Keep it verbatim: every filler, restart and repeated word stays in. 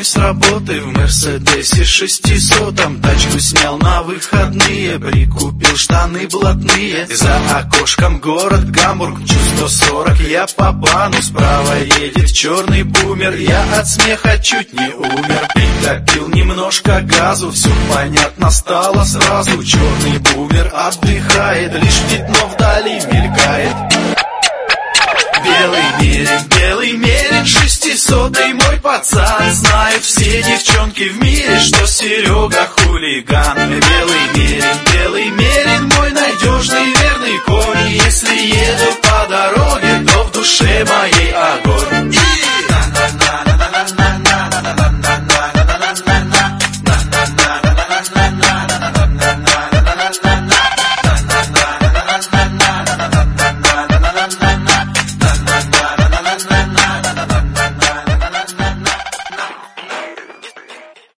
домой с работы в Мерседесе шестисотом. Тачку снял на выходные, прикупил штаны блатные. За окошком город Гамбург, чуть сто сорок, я по плану. Справа едет черный бумер, я от смеха чуть не умер. Притопил немножко газу, все понятно стало сразу. Черный бумер отдыхает, лишь пятно вдали мелькает. Белый мерин, белый мерин, шестисотый мой пацан. Знают все девчонки в мире, что Серега хулиган. Белый мерин,